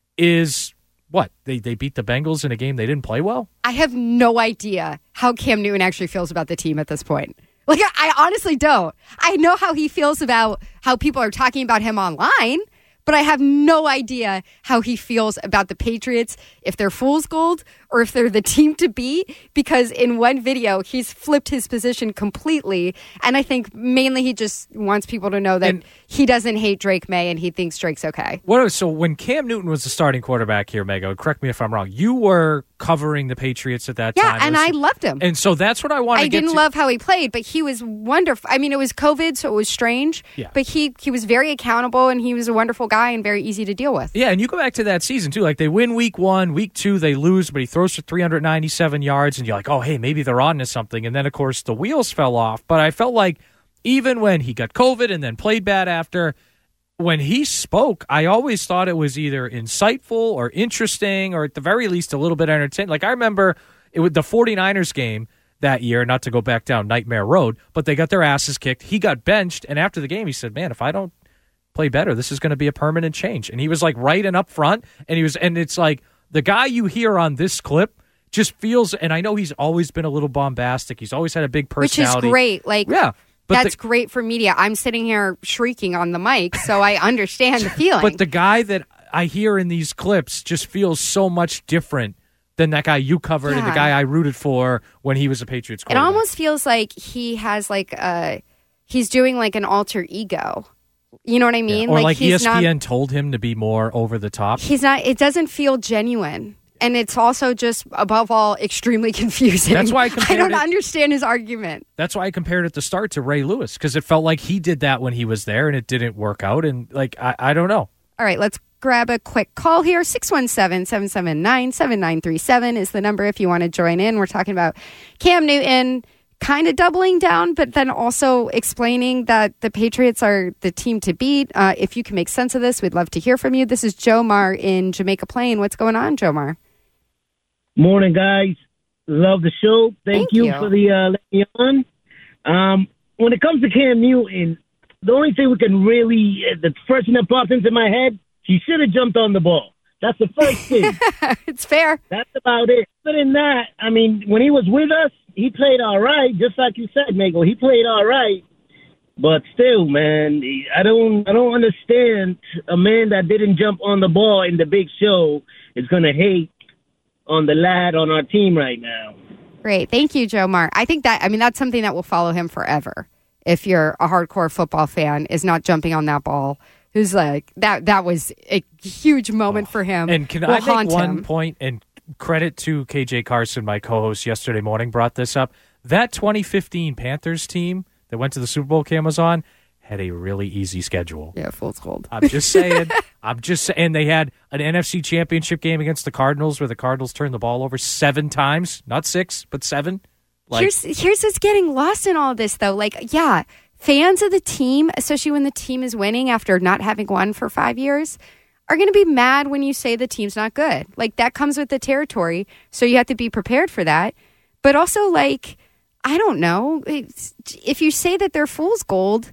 is what? They they beat the Bengals in a game they didn't play well? I have no idea how Cam Newton actually feels about the team at this point. Like, I, I honestly don't. I know how he feels about how people are talking about him online, but I have no idea how he feels about the Patriots, if they're fool's gold or if they're the team to beat, because in one video, he's flipped his position completely. And I think mainly he just wants people to know that And- he doesn't hate Drake May and he thinks Drake's okay. What? So when Cam Newton was the starting quarterback here, Mego, correct me if I'm wrong, you were covering the Patriots at that Yeah, time. and It was- I loved him. And so that's what I want to I get didn't to. love how he played, but he was wonderful. I mean, it was COVID, so it was strange. Yeah. But he, he was very accountable, and he was a wonderful guy and very easy to deal with. Yeah, and you go back to that season, too. Like, they win week one, week two, they lose, but he throws for three hundred ninety-seven yards, and you're like, oh, hey, maybe they're on to something. And then, of course, the wheels fell off. But I felt like even when he got COVID and then played bad after, when he spoke, I always thought it was either insightful or interesting or at the very least a little bit entertaining. Like, I remember it was the 49ers game that year, not to go back down Nightmare Road, but they got their asses kicked. He got benched, and after the game, he said, man, if I don't play better, this is going to be a permanent change. And he was like right and up front, and he was, and it's like the guy you hear on this clip just feels, and I know he's always been a little bombastic. He's always had a big personality. Which is great. Like, yeah, but that's the, great for media. I'm sitting here shrieking on the mic, so I understand the feeling. But the guy that I hear in these clips just feels so much different than that guy you covered and the Yeah. guy I rooted for when he was a Patriots It quarterback. almost feels like he has like a, he's doing like an alter ego. You know what I mean? Or like, he's E S P N not, told him to be more over the top. he's not, it doesn't feel genuine. And it's also just, above all, extremely confusing. That's why I I compared don't it- understand his argument. That's why I compared it at the start to Ray Lewis, because it felt like he did that when he was there and it didn't work out. And like, I, I don't know. All right, let's grab a quick call here. six one seven, seven seven nine, seven nine three seven is the number if you want to join in. We're talking about Cam Newton kind of doubling down, but then also explaining that the Patriots are the team to beat. Uh, if you can make sense of this, we'd love to hear from you. This is Jomar in Jamaica Plain. What's going on, Jomar? Morning, guys. Love the show. Thank, Thank you, you. for the uh, letting me on. Um, when it comes to Cam Newton, the only thing we can really, uh, the first thing that pops into my head, he should have jumped on the ball. That's the first thing. It's fair. That's about it. Other than that, I mean, when he was with us, he played all right, just like you said, Mego. He played all right. But still, man, I don't I don't understand a man that didn't jump on the ball in the big show is going to hate on the lad on our team right now. Great. Thank you, Jomar. I think that, I mean, that's something that will follow him forever. If you're a hardcore football fan, is not jumping on that ball. Who's like, that That was a huge moment for him. And can will I make haunt one him. point, and credit to K J Carson, my co-host yesterday morning, brought this up. That twenty fifteen Panthers team that went to the Super Bowl Cam was on had a really easy schedule. Yeah, fool's gold. I'm just saying. I'm just saying. And they had an N F C championship game against the Cardinals where the Cardinals turned the ball over seven times. Not six, but seven. Like, here's here's what's getting lost in all this, though. Like, yeah, fans of the team, especially when the team is winning after not having won for five years, are going to be mad when you say the team's not good. Like, that comes with the territory, so you have to be prepared for that. But also, like, I don't know. It's, if you say that they're fool's gold,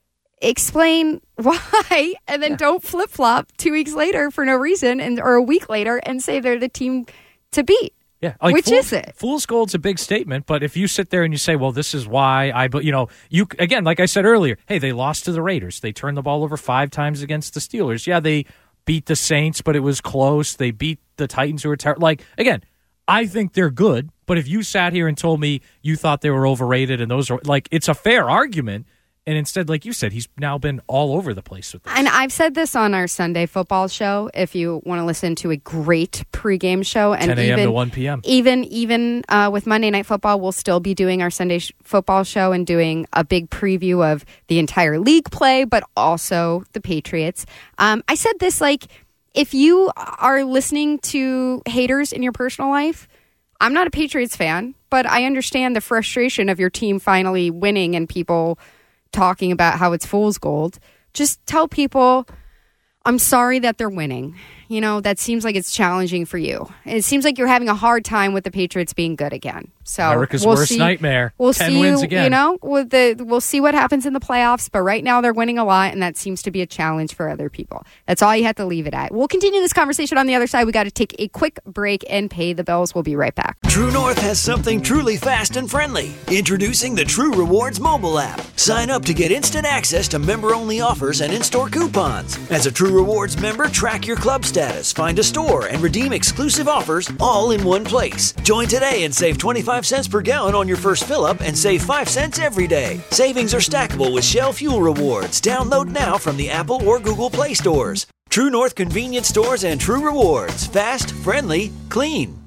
explain why, and then yeah. don't flip-flop two weeks later for no reason, and or a week later and say they're the team to beat. Yeah, like which fool, is it? Fool's gold's a big statement, but if you sit there and you say, "Well, this is why I," you know, you again, like I said earlier, hey, they lost to the Raiders. They turned the ball over five times against the Steelers. Yeah, they beat the Saints, but it was close. They beat the Titans, who were terrible. Like again, I think they're good, but if you sat here and told me you thought they were overrated, and those are like, it's a fair argument. And instead, like you said, he's now been all over the place with this. And I've said this on our Sunday football show. If you want to listen to a great pregame show, and ten a.m. even to one p.m. Even even uh, with Monday Night Football, we'll still be doing our Sunday sh- football show and doing a big preview of the entire league play, but also the Patriots. Um, I said this, like, if you are listening to haters in your personal life, I'm not a Patriots fan, but I understand the frustration of your team finally winning and people talking about how it's fool's gold. Just tell people, I'm sorry that they're winning. You know, that seems like it's challenging for you. It seems like you're having a hard time with the Patriots being good again. So America's we'll worst see, nightmare. We'll Ten see, wins again. You know, with the we'll see what happens in the playoffs. But right now they're winning a lot, and that seems to be a challenge for other people. That's all you have to leave it at. We'll continue this conversation on the other side. We got to take a quick break and pay the bills. We'll be right back. True North has something truly fast and friendly. Introducing the True Rewards mobile app. Sign up to get instant access to member-only offers and in-store coupons. As a True Rewards member, track your club status, find a store, and redeem exclusive offers all in one place. Join today and save twenty-five cents per gallon on your first fill-up and save five cents every day. Savings are stackable with Shell Fuel Rewards. Download now from the Apple or Google Play stores. True North Convenience Stores and True Rewards. Fast, friendly, clean.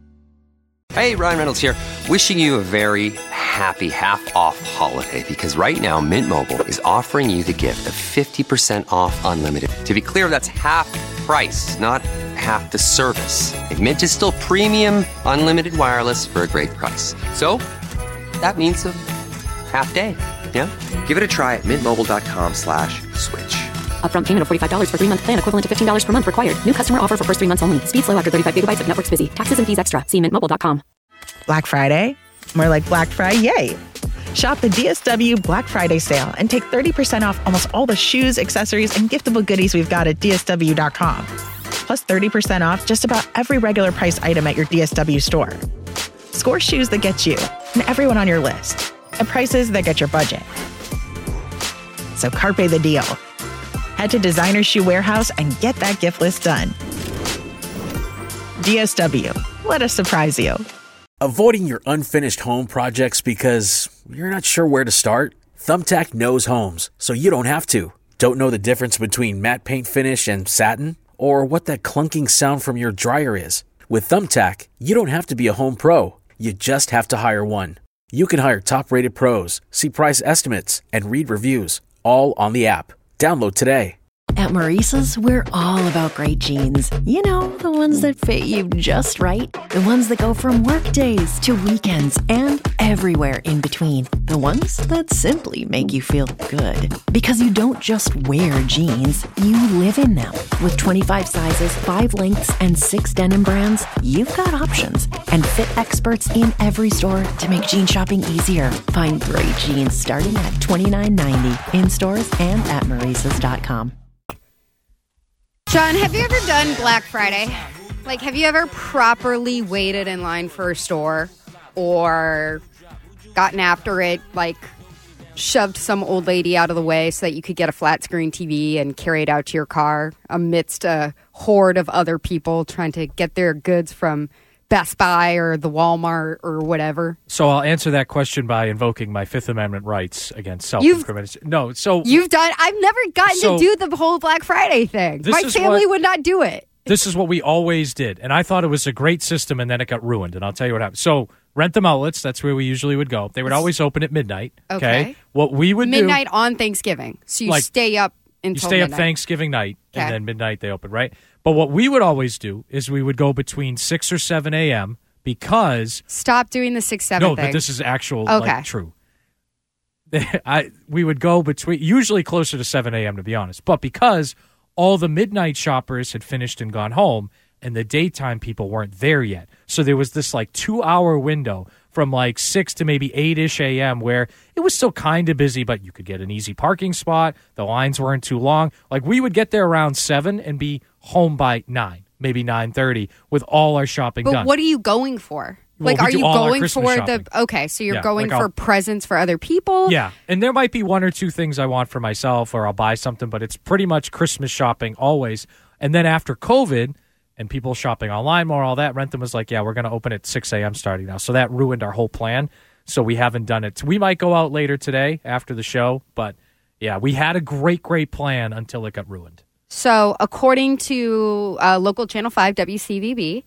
Hey, Ryan Reynolds here. Wishing you a very happy half-off holiday, because right now Mint Mobile is offering you the gift of fifty percent off unlimited. To be clear, that's half price, not half the service. And Mint is still premium unlimited wireless for a great price. So that means a half day. Yeah? Give it a try at mintmobile.com slash switch. Upfront payment of forty-five dollars for three-month plan equivalent to fifteen dollars per month required. New customer offer for first three months only. Speed slow after thirty-five gigabytes if network's busy. Taxes and fees extra. See mint mobile dot com. Black Friday? More like Black Friday, yay! Shop the D S W Black Friday sale and take thirty percent off almost all the shoes, accessories, and giftable goodies we've got at D S W dot com. Plus thirty percent off just about every regular price item at your D S W store. Score shoes that get you and everyone on your list at prices that get your budget. So carpe the deal. Head to Designer Shoe Warehouse and get that gift list done. D S W. Let us surprise you. Avoiding your unfinished home projects because you're not sure where to start? Thumbtack knows homes, so you don't have to. Don't know the difference between matte paint finish and satin? Or what that clunking sound from your dryer is? With Thumbtack, you don't have to be a home pro. You just have to hire one. You can hire top-rated pros, see price estimates, and read reviews, all on the app. Download today. At Maurice's, we're all about great jeans. You know, the ones that fit you just right. The ones that go from work days to weekends and everywhere in between. The ones that simply make you feel good. Because you don't just wear jeans, you live in them. With twenty-five sizes, five lengths, and six denim brands, you've got options. And fit experts in every store to make jean shopping easier. Find great jeans starting at twenty-nine ninety in stores and at maurices dot com. John, have you ever done Black Friday? Like, have you ever properly waited in line for a store or gotten after it, like shoved some old lady out of the way so that you could get a flat screen T V and carry it out to your car amidst a horde of other people trying to get their goods from Best Buy or the Walmart or whatever? So I'll answer that question by invoking my Fifth Amendment rights against self-incrimination. You've, no, so you've done. I've never gotten so, to do the whole Black Friday thing. My family what, would not do it. This is what we always did, and I thought it was a great system, and then it got ruined. And I'll tell you what happened. So rent them outlets. That's where we usually would go. They would always open at midnight. Okay. okay? What we would midnight do, on Thanksgiving. So you like, stay up until you stay midnight. up Thanksgiving night, okay. and then midnight they open, right? But what we would always do is we would go between six or seven a.m. because stop doing the six seven. No, thing. but this is actual, okay. like, true. I we would go between usually closer to seven a.m. to be honest, but because all the midnight shoppers had finished and gone home, and the daytime people weren't there yet, so there was this like two hour window from like six to maybe eight-ish a.m. where it was still kind of busy, but you could get an easy parking spot. The lines weren't too long. Like we would get there around seven and be home by nine, maybe nine thirty with all our shopping but done. But what are you going for? Well, like, we are do you all our going Christmas for shopping. the, okay, so you're Yeah, going like for I'll- presents for other people? Yeah, and there might be one or two things I want for myself or I'll buy something, but it's pretty much Christmas shopping always. And then after COVID and people shopping online more, all that, Rentham was like, yeah, we're going to open at six a.m. starting now. So that ruined our whole plan. So we haven't done it. We might go out later today after the show, but yeah, we had a great, great plan until it got ruined. So according to uh, local Channel five, W C V B,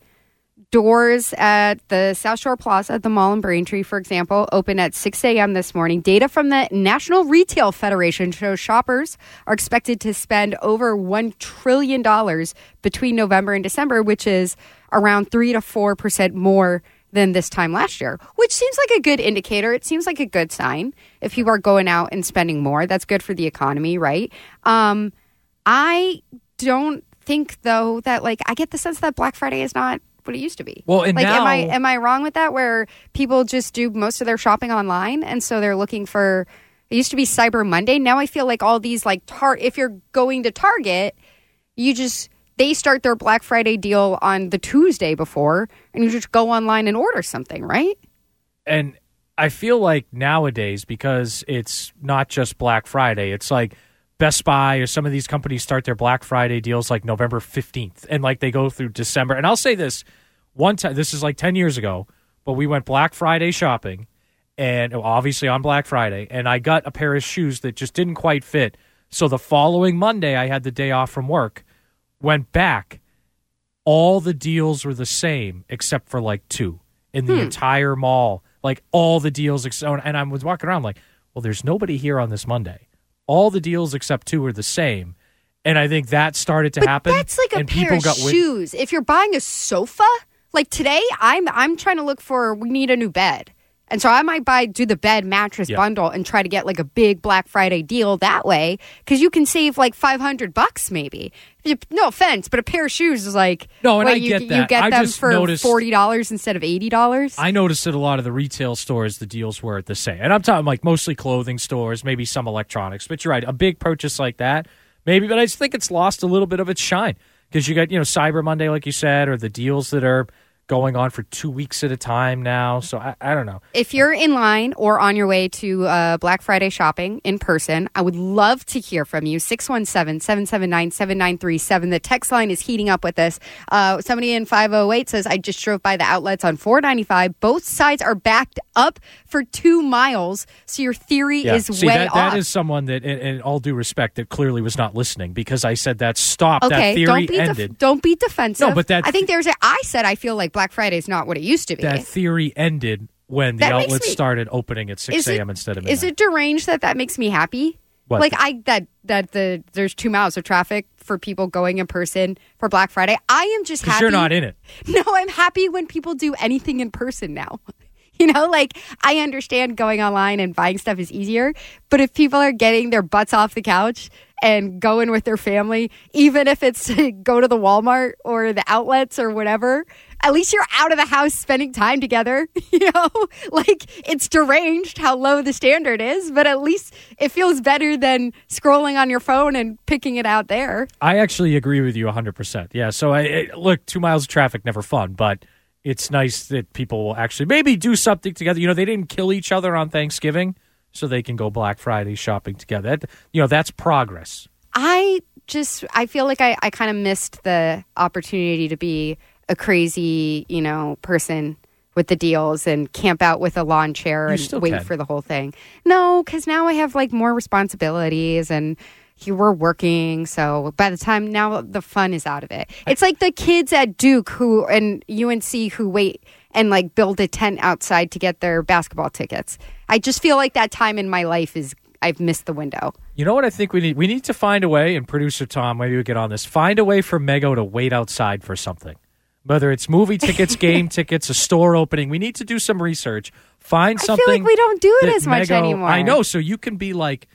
doors at the South Shore Plaza at the mall in Braintree, for example, open at six a.m. this morning. Data from the National Retail Federation shows shoppers are expected to spend over one trillion dollars between November and December, which is around three to four percent more than this time last year, which seems like a good indicator. It seems like a good sign. If people are going out and spending more, that's good for the economy, right? Um, I don't think, though, that, like, I get the sense that Black Friday is not what it used to be. Well, and like, now, am I am I wrong with that? Where people just do most of their shopping online, and so they're looking for. It used to be Cyber Monday. Now I feel like all these like tar. If you're going to Target, you just they start their Black Friday deal on the Tuesday before, and you just go online and order something, right? And I feel like nowadays, because it's not just Black Friday, it's like Best Buy or some of these companies start their Black Friday deals like November fifteenth, and like they go through December. And I'll say this one time, this is like ten years ago, but we went Black Friday shopping, and obviously on Black Friday, and I got a pair of shoes that just didn't quite fit. So the following Monday, I had the day off from work, went back. All the deals were the same except for like two in the Hmm. entire mall. Like all the deals, ex- and I was walking around like, well, there's nobody here on this Monday. All the deals except two are the same. And I think that started to but happen. That's like a and pair people of got wi- shoes. If you're buying a sofa, like today, I'm I'm trying to look for. We need a new bed, and so I might buy do the bed mattress Yeah. bundle and try to get like a big Black Friday deal that way because you can save like five hundred bucks maybe. If you- No offense, but a pair of shoes is like No, and wait, I you, get you that. get I them just for noticed- forty dollars instead of eighty dollars. I noticed at a lot of the retail stores, the deals were the same. And I'm talking like mostly clothing stores, maybe some electronics. But you're right, a big purchase like that, maybe. But I just think it's lost a little bit of its shine because you got, you know, Cyber Monday, like you said, or the deals that are going on for two weeks at a time now. So I, I don't know. If you're in line or on your way to uh, Black Friday shopping in person, I would love to hear from you. six one seven, seven seven nine, seven nine three seven. The text line is heating up with this. Uh, somebody in five oh eight says, I just drove by the outlets on four ninety-five. Both sides are backed up for two miles. So your theory Yeah. is See, way that, off. that is someone that, in, in all due respect, that clearly was not listening because I said that stop. Okay, that theory don't be def- ended. don't be defensive. No, but that- I think there's a. I said I feel like Black Friday is not what it used to be. That theory ended when the That makes outlets me- started opening at six Is it- a.m. instead of midnight. Is it deranged that that makes me happy? What? Like I that that the there's two miles of traffic for people going in person for Black Friday. I am just Because happy. you're not in it. No, I'm happy when people do anything in person now. You know, like I understand going online and buying stuff is easier, but if people are getting their butts off the couch and going with their family, even if it's to go to the Walmart or the outlets or whatever, at least you're out of the house spending time together. You know, like it's deranged how low the standard is, but at least it feels better than scrolling on your phone and picking it out there. I actually agree with you one hundred percent. Yeah, so I, it, look, two miles of traffic, never fun, but it's nice that people will actually maybe do something together. You know, they didn't kill each other on Thanksgiving, so they can go Black Friday shopping together. That, you know, that's progress. I just, I feel like I, I kind of missed the opportunity to be a crazy, you know, person with the deals and camp out with a lawn chair You and still wait can. for the whole thing. No, because now I have like more responsibilities and you were working. So by the time now the fun is out of it. It's like the kids at Duke who and U N C who wait and like build a tent outside to get their basketball tickets. I just feel like that time in my life is I've missed the window. You know what I think we need? We need to find a way, and producer Tom, maybe we get on this, find a way for Mego to wait outside for something. Whether it's movie tickets, game tickets, a store opening. We need to do some research. Find something. I feel like we don't do it that as much Mego- anymore. I know, so you can be like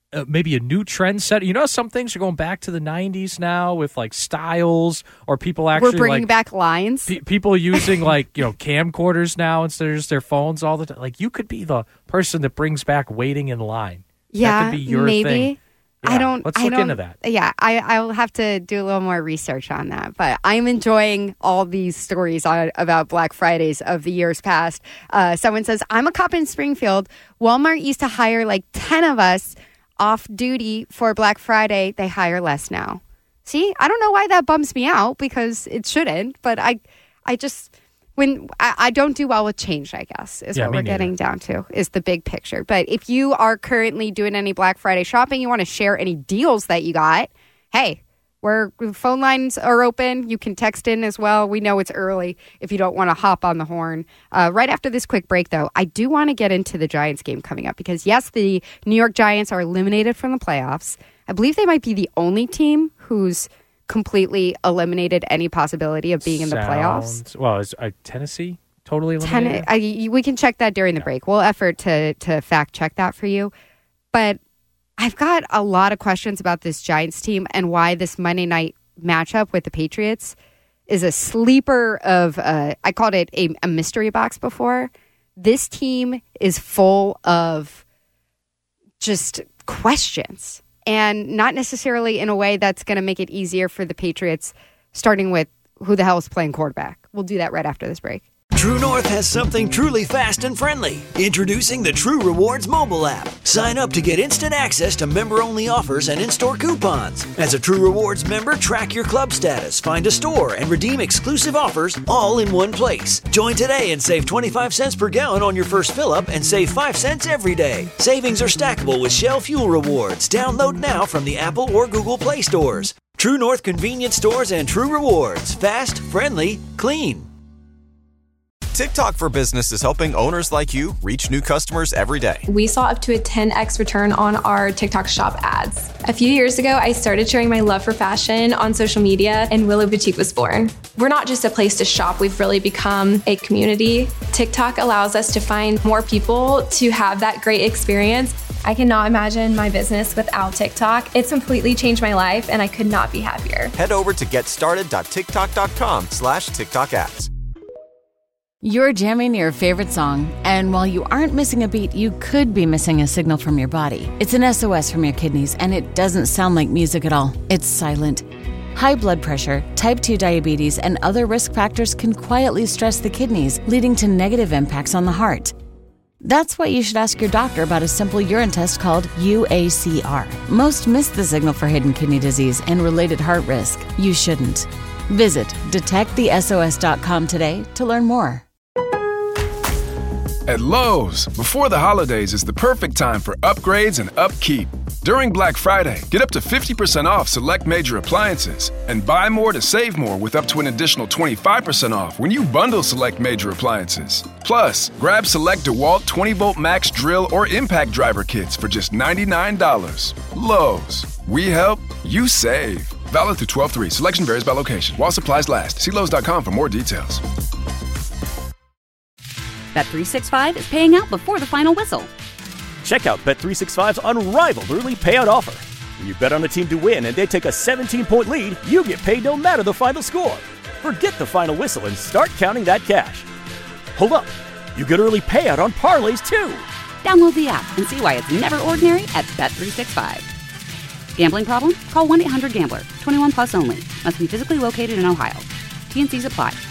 uh, maybe a new trend set. You know, some things are going back to the nineties now with like styles, or people actually We're bringing like, back lines. Pe- people using like, you know, camcorders now instead of just their phones all the time. Like, you could be the person that brings back waiting in line. Yeah, that could be your maybe. thing. Yeah, I don't. Let's I look don't, into that. Yeah, I I will have to do a little more research on that. But I'm enjoying all these stories on, about Black Fridays of the years past. Uh, someone says, I'm a cop in Springfield. Walmart used to hire like ten of us off duty for Black Friday. They hire less now. See, I don't know why that bums me out, because it shouldn't. But I, I just. When I, I don't do well with change, I guess, is Yeah, what me we're neither. getting down to, is the big picture. But if you are currently doing any Black Friday shopping, you want to share any deals that you got, hey, we're, phone lines are open. You can text in as well. We know it's early if you don't want to hop on the horn. Uh, right after this quick break, though, I do want to get into the Giants game coming up, because, yes, the New York Giants are eliminated from the playoffs. I believe they might be the only team who's completely eliminated any possibility of being in the playoffs. Sounds- Well, is uh, Tennessee totally eliminated? Ten, I, we can check that during the break. We'll effort to to fact check that for you. But I've got a lot of questions about this Giants team and why this Monday night matchup with the Patriots is a sleeper of, uh, I called it a, a mystery box before. This team is full of just questions. And not necessarily in a way that's going to make it easier for the Patriots, starting with who the hell is playing quarterback. We'll do that right after this break. True North has something truly fast and friendly. Introducing the True Rewards mobile app. Sign up to get instant access to member-only offers and in-store coupons. As a True Rewards member, track your club status, find a store, and redeem exclusive offers all in one place. Join today and save twenty-five cents per gallon on your first fill-up and save five cents every day. Savings are stackable with Shell Fuel Rewards. Download now from the Apple or Google Play stores. True North convenience stores and True Rewards. Fast, friendly, clean. TikTok for Business is helping owners like you reach new customers every day. We saw up to a ten x return on our TikTok shop ads. A few years ago, I started sharing my love for fashion on social media, and Willow Boutique was born. We're not just a place to shop, we've really become a community. TikTok allows us to find more people to have that great experience. I cannot imagine my business without TikTok. It's completely changed my life, and I could not be happier. Head over to getstarted.tiktok.com slash TikTok ads. You're jamming your favorite song, and while you aren't missing a beat, you could be missing a signal from your body. It's an S O S from your kidneys, and it doesn't sound like music at all. It's silent. High blood pressure, type two diabetes, and other risk factors can quietly stress the kidneys, leading to negative impacts on the heart. That's why you should ask your doctor about a simple urine test called U A C R. Most miss the signal for hidden kidney disease and related heart risk. You shouldn't. Visit detect the S O S dot com today to learn more. At Lowe's, before the holidays is the perfect time for upgrades and upkeep. During Black Friday, get up to fifty percent off select major appliances and buy more to save more with up to an additional twenty-five percent off when you bundle select major appliances. Plus, grab select DeWalt twenty volt max drill or impact driver kits for just ninety-nine dollars. Lowe's, we help, you save. Valid through twelve three. Selection varies by location. While supplies last. See Lowe's dot com for more details. Bet three sixty-five is paying out before the final whistle. Check out Bet three sixty-five's unrivaled early payout offer. When you bet on a team to win and they take a seventeen-point lead, you get paid no matter the final score. Forget the final whistle and start counting that cash. Hold up. You get early payout on parlays, too. Download the app and see why it's never ordinary at Bet three sixty-five. Gambling problem? Call one eight hundred gambler. twenty-one plus only. Must be physically located in Ohio. T and C's apply.